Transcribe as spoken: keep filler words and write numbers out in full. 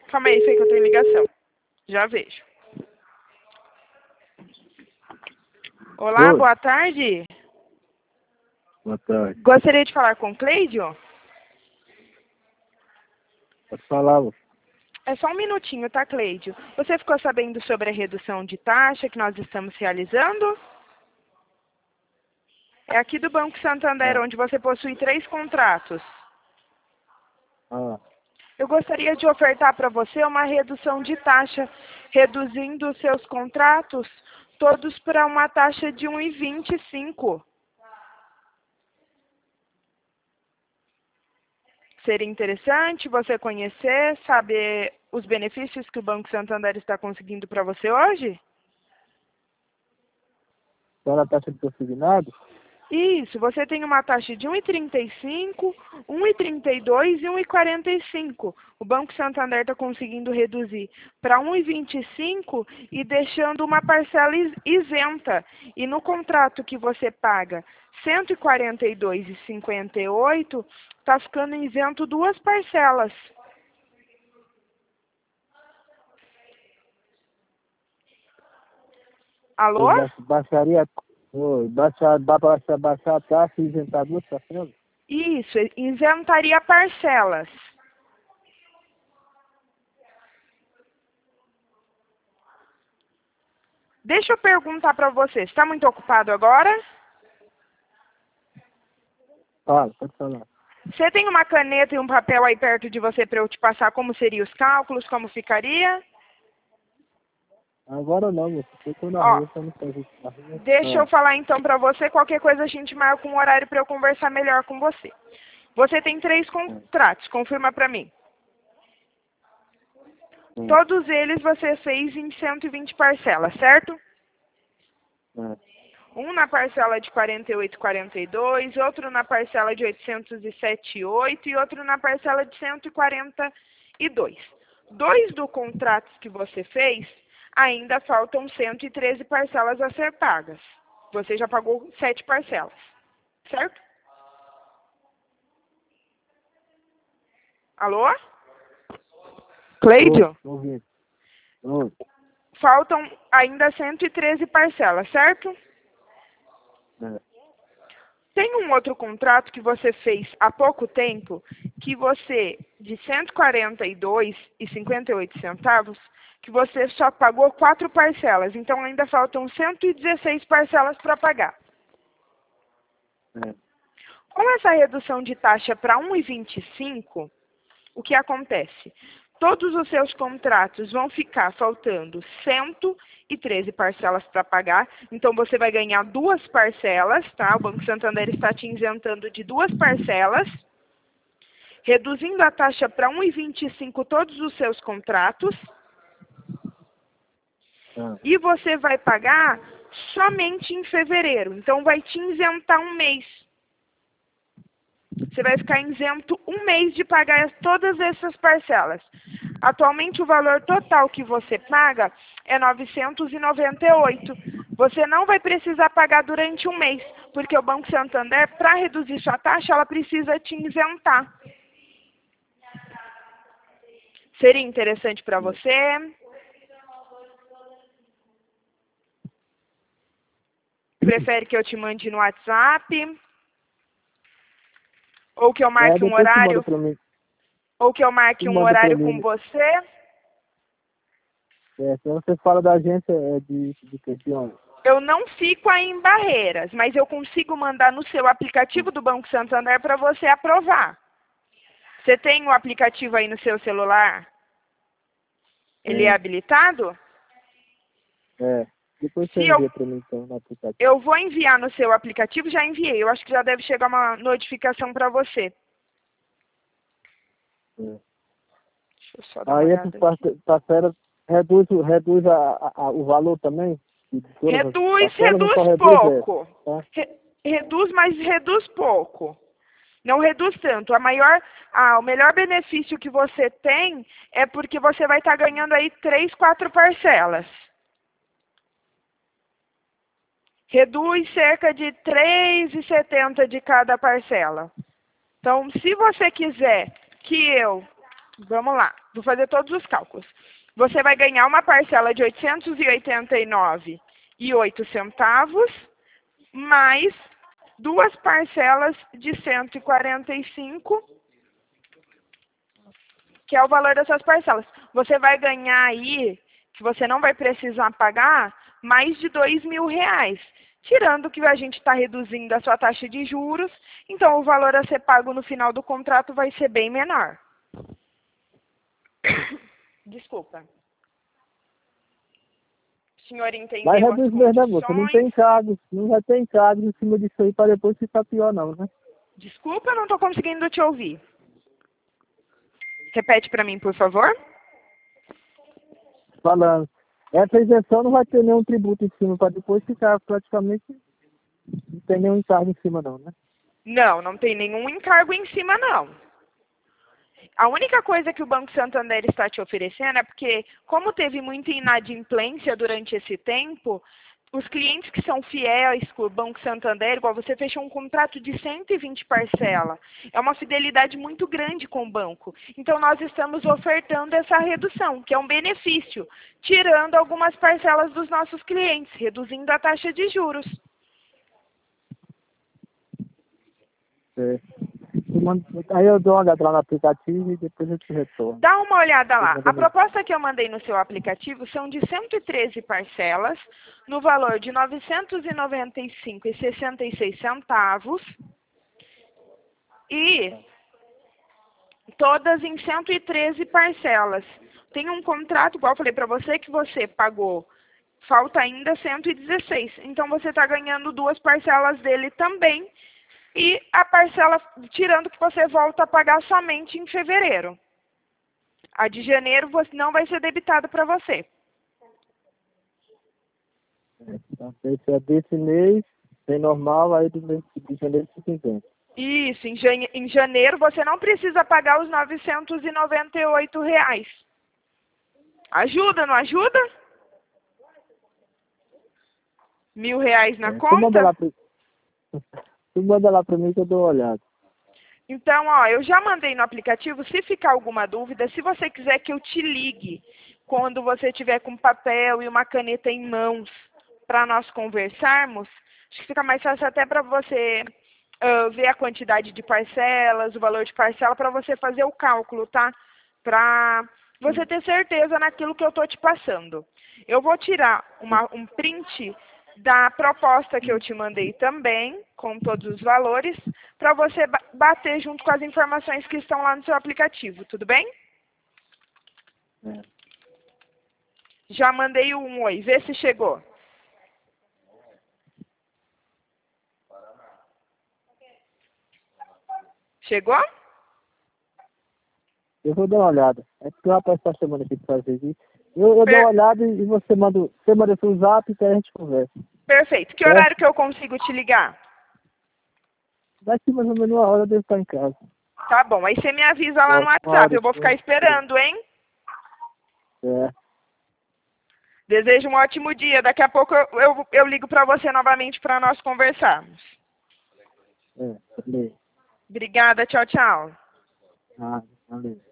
Calma aí, sei que eu tenho ligação. Já vejo. Olá, Oi. boa tarde. Boa tarde. Gostaria de falar com o Cleidio? Pode falar, moço. É só um minutinho, tá, Cleidio? Você ficou sabendo sobre a redução de taxa que nós estamos realizando? É aqui do Banco Santander, Ah. onde você possui três contratos. Ah. Eu gostaria de ofertar para você uma redução de taxa, reduzindo os seus contratos todos para uma taxa de um vírgula vinte e cinco. Seria interessante você conhecer, saber os benefícios que o Banco Santander está conseguindo para você hoje? Só na taxa de consignado? Isso, você tem uma taxa de um vírgula trinta e cinco, um vírgula trinta e dois e um vírgula quarenta e cinco. O Banco Santander está conseguindo reduzir para um vírgula vinte e cinco e deixando uma parcela is- isenta. E no contrato que você paga cento e quarenta e dois reais e cinquenta e oito, está ficando isento duas parcelas. Alô? Eu ba- baixaria. Oi, baixar, dá pra baixar, baixar a taxa e isentar duas parcelas? Isso, isentaria parcelas. Deixa eu perguntar para você, está muito ocupado agora? Fala, pode falar. Você tem uma caneta e um papel aí perto de você para eu te passar como seriam os cálculos, como ficaria? Agora não, moço. Eu tô na Ó, rua, só não pode ir na rua. deixa eu Ah. falar então para você, qualquer coisa a gente marca um horário para eu conversar melhor com você. Você tem três contratos, confirma para mim. Hum. Todos eles você fez em cento e vinte parcelas, certo? Ah. Um na parcela de quarenta e oito e quarenta e dois, outro na parcela de oitocentos e sete e oito e outro na parcela de cento e quarenta e dois. Dois dos contratos que você fez, ainda faltam cento e treze parcelas a ser pagas. Você já pagou sete parcelas, certo? Alô? Cleidio? Tô ouvindo. Oi. Faltam ainda cento e treze parcelas, certo? É. Tem um outro contrato que você fez há pouco tempo, que você, de cento e quarenta e dois reais e cinquenta e oito centavos, que você só pagou quatro parcelas. Então ainda faltam cento e dezesseis parcelas para pagar. É. Com essa redução de taxa para um vírgula vinte e cinco, o que acontece? Todos os seus contratos vão ficar faltando cento e treze parcelas para pagar. Então, você vai ganhar duas parcelas, tá? O Banco Santander está te isentando de duas parcelas, reduzindo a taxa para um vírgula vinte e cinco todos os seus contratos. Ah. E você vai pagar somente em fevereiro. Então, vai te isentar um mês. Você vai ficar isento um mês de pagar todas essas parcelas. Atualmente, o valor total que você paga é novecentos e noventa e oito reais. Você não vai precisar pagar durante um mês, porque o Banco Santander, para reduzir sua taxa, ela precisa te isentar. Seria interessante para você? Prefere que eu te mande no WhatsApp? Ou que eu É, marque um depois tu manda horário? pra mim. Ou que eu Tu marque um manda pra horário mim. com você? É, se você fala da agência, é de, de que? De onde? Eu não fico aí em Barreiras, mas eu consigo mandar no seu aplicativo do Banco Santander para você aprovar. Você tem o aplicativo aí no seu celular? Ele é É. habilitado? É. Depois você Se eu, envia pra mim, então, no aplicativo. eu vou enviar no seu aplicativo, já enviei. Eu acho que já deve chegar uma notificação para você. É. Deixa eu só dar uma Aí olhada essas aqui. parcelas reduz, o- reduz a, a- a- o valor também? De todas as Reduz, parcelas ou só reduz reduz essa? pouco. Tá? Re- reduz, mas reduz pouco. Não reduz tanto. A maior, ah, o melhor benefício que você tem é porque você vai estar ganhando aí três, quatro parcelas. Reduz cerca de três reais e setenta centavos de cada parcela. Então, se você quiser que eu... Vamos lá. Vou fazer todos os cálculos. Você vai ganhar uma parcela de oitocentos e oitenta e nove reais e oito centavos, mais duas parcelas de cento e quarenta e cinco reais, que é o valor dessas parcelas. Você vai ganhar aí, que você não vai precisar pagar, mais de dois mil reais. Tirando que a gente está reduzindo a sua taxa de juros, então o valor a ser pago no final do contrato vai ser bem menor. Desculpa. O senhor entendeu Mas as reduz mesmo, né, moça? Não condições? tem encargos, não vai ter encargos em cima disso aí para depois ficar pior não, né? Desculpa, eu não estou conseguindo te ouvir. Repete para mim, por favor. Falando. Essa isenção não vai ter nenhum tributo em cima para depois ficar praticamente, não tem nenhum encargo em cima não, né? Não, não tem nenhum encargo em cima, não. A única coisa que o Banco Santander está te oferecendo é porque, como teve muita inadimplência durante esse tempo, os clientes que são fiéis com o Banco Santander, igual você fechou um contrato de cento e vinte parcelas, é uma fidelidade muito grande com o banco. Então, nós estamos ofertando essa redução, que é um benefício, tirando algumas parcelas dos nossos clientes, reduzindo a taxa de juros. É. Aí eu dou uma olhada lá no aplicativo e depois eu te retorno. Dá uma olhada lá. A proposta que eu mandei no seu aplicativo são de cento e treze parcelas, no valor de novecentos e noventa e cinco reais e sessenta e seis centavos, e todas em cento e treze parcelas. Tem um contrato, igual eu falei para você, que você pagou, falta ainda cento e dezesseis. Então, você está ganhando duas parcelas dele também, e a parcela, tirando que você volta a pagar somente em fevereiro. A de janeiro não vai ser debitada para você. Então, esse é desse mês, bem normal, aí do mês de janeiro fica isento. Isso, em, jane... em janeiro você não precisa pagar os novecentos e noventa e oito reais. Ajuda, não ajuda? Mil reais na É, conta? Tu manda lá pra... tu manda lá para mim que eu dou uma olhada. Então, ó, eu já mandei no aplicativo. Se ficar alguma dúvida, se você quiser que eu te ligue quando você tiver com papel e uma caneta em mãos para nós conversarmos, acho que fica mais fácil até para você uh, ver a quantidade de parcelas, o valor de parcela, para você fazer o cálculo, tá? Para você ter certeza naquilo que eu estou te passando. Eu vou tirar uma, um print da proposta que eu te mandei também, com todos os valores, para você bater junto com as informações que estão lá no seu aplicativo, tudo bem? É. Já mandei um oi, vê se chegou. Chegou? Eu vou dar uma olhada. É porque o rapaz está chamando aqui para fazer isso. Eu, eu per... dou uma olhada e você manda, você manda seu zap e aí a gente conversa. Perfeito. Que é? horário que eu consigo te ligar? Daqui mais ou menos uma hora eu devo estar em casa. Tá bom. Aí você me avisa lá no WhatsApp. Eu vou ficar esperando, hein? É. Desejo um ótimo dia. Daqui a pouco eu, eu, eu ligo para você novamente para nós conversarmos. É, valeu. Obrigada. Tchau, tchau. Ah, valeu.